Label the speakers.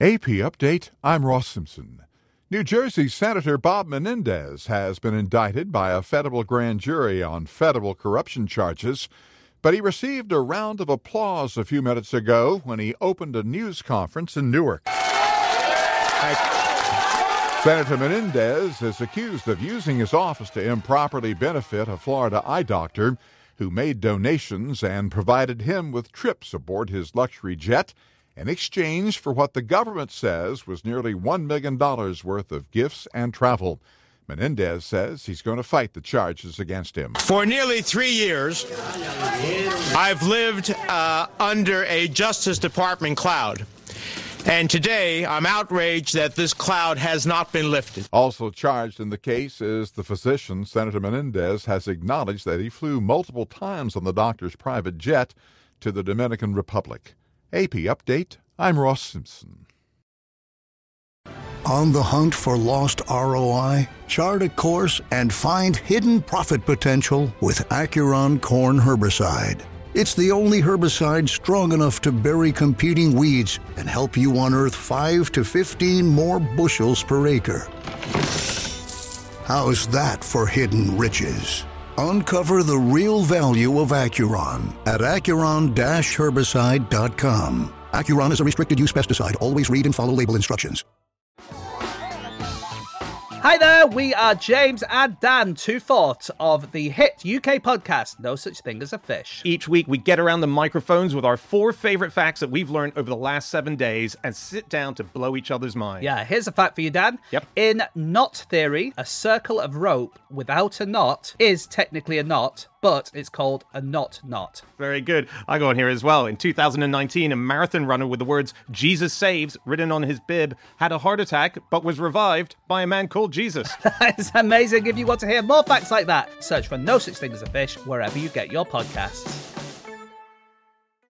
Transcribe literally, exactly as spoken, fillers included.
Speaker 1: A P Update, I'm Ross Simpson. New Jersey Senator Bob Menendez has been indicted by a federal grand jury on federal corruption charges, but he received a round of applause a few minutes ago when he opened a news conference in Newark. Senator Menendez is accused of using his office to improperly benefit a Florida eye doctor who made donations and provided him with trips aboard his luxury jet in exchange for what the government says was nearly one million dollars worth of gifts and travel. Menendez says he's going to fight the charges against him.
Speaker 2: For nearly three years, I've lived uh, under a Justice Department cloud. And today, I'm outraged that this cloud has not been lifted.
Speaker 1: Also charged in the case is the physician. Senator Menendez has acknowledged that he flew multiple times on the doctor's private jet to the Dominican Republic. A P Update, I'm Ross Simpson.
Speaker 3: On the hunt for lost R O I? Chart a course and find hidden profit potential with Acuron Corn Herbicide. It's the only herbicide strong enough to bury competing weeds and help you unearth five to fifteen more bushels per acre. How's that for hidden riches? Uncover the real value of Acuron at acuron dash herbicide dot com. Acuron is a restricted-use pesticide. Always read and follow label instructions.
Speaker 4: Hi there, we are James and Dan, two-fourths of the hit U K podcast, No Such Thing as a Fish.
Speaker 5: Each week, we get around the microphones with our four favorite facts that we've learned over the last seven days and sit down to blow each other's minds.
Speaker 4: Yeah, here's a fact for you, Dan.
Speaker 5: Yep.
Speaker 4: In knot theory, a circle of rope without a knot is technically a knot, but it's called a knot knot.
Speaker 5: Very good. I go on here as well. In two thousand nineteen, a marathon runner with the words Jesus Saves written on his bib had a heart attack but was revived by a man called Jesus.
Speaker 4: That is amazing. If you want to hear more facts like that, search for No Such Thing as a Fish wherever you get your podcasts.